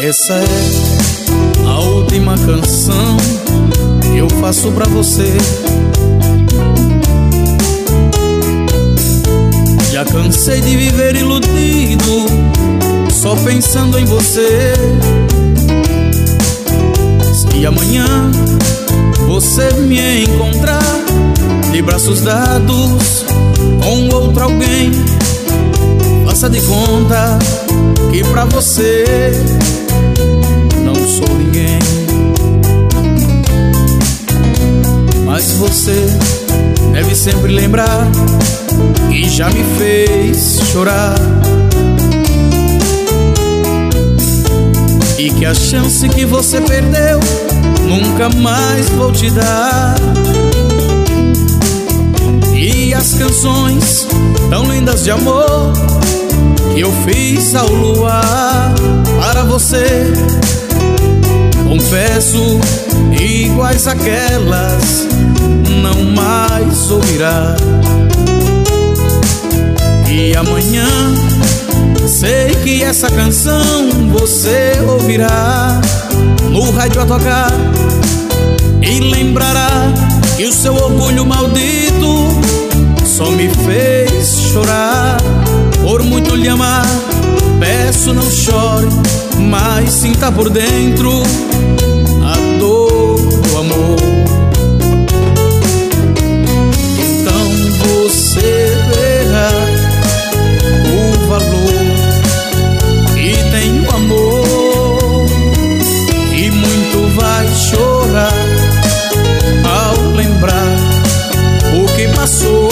Essa é a última canção que eu faço pra você. Já cansei de viver iludido, só pensando em você. Se amanhã você me encontrar de braços dados com outro alguém, faça de conta que pra você não sou ninguém. Mas você deve sempre lembrar que já me fez chorar, e que a chance que você perdeu nunca mais vou te dar. E as canções tão lindas de amor que eu fiz ao luar para você, confesso, iguais àquelas não mais ouvirá. E amanhã sei que essa canção você ouvirá no rádio a tocar, e lembrará que o seu orgulho maldito só me fez chorar. Por muito lhe amar, peço não chore, mas sinta por dentro a dor do amor. Então você verá o valor que tem o amor, e muito vai chorar ao lembrar o que passou.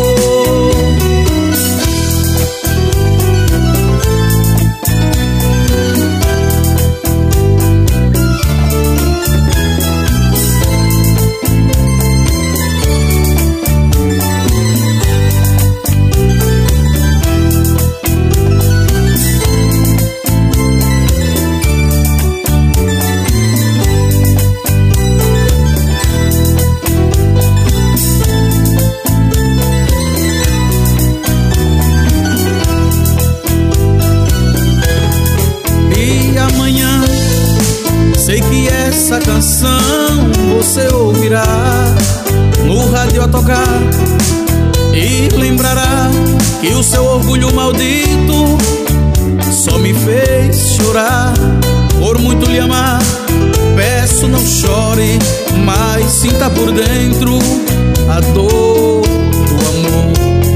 Sei que essa canção você ouvirá no rádio a tocar, e lembrará que o seu orgulho maldito só me fez chorar. Por muito lhe amar, peço não chore, mas sinta por dentro a dor do amor.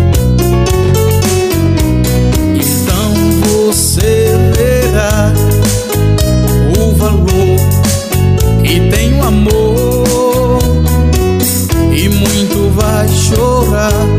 Então você verá o valor que tem o amor, e muito vai chorar